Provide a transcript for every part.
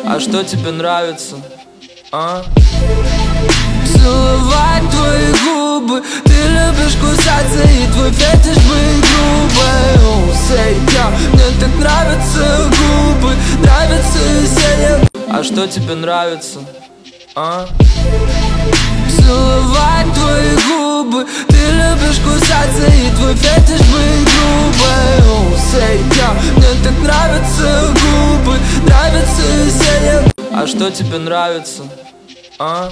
А что тебе нравится, а? Целовать твои губы, ты любишь кусаться, и твой фетиш быть грубой. Say, yeah, мне так нравятся губы, нравится веселье. А что тебе нравится, а? Целовать твои губы, ты любишь кусаться, и твой фетиш быть грубой. Say, yeah, мне так нравятся губы, нравится веселье. А что тебе нравится, а?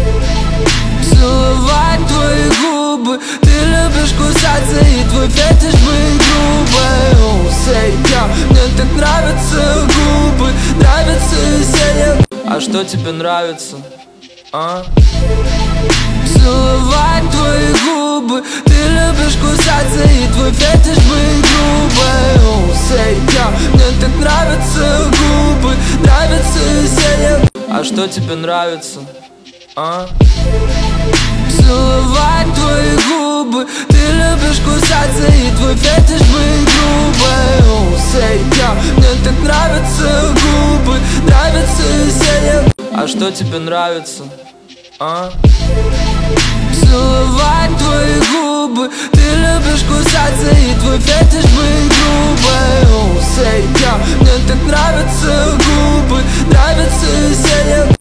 Целовать твои губы, ты любишь кусаться, и твой фетиш быть грубой. Say, yeah, мне так нравятся губы, нравится веселье. А что тебе нравится, а? Целовать твои губы, ты любишь кусаться, и твой фетиш быть грубой. Say, yeah, мне так нравятся губы, нравится веселье. А что тебе нравится, а? Целовать твои губы, ты любишь кусаться, и твой фетиш быть грубой. Say, yeah, мне так нравятся губы, нравится веселье. А что тебе нравится, а? Целовать твои губы, ты любишь кусаться, и твой фетиш быть грубой. Say, yeah, мне так нравятся губы, нравится веселье.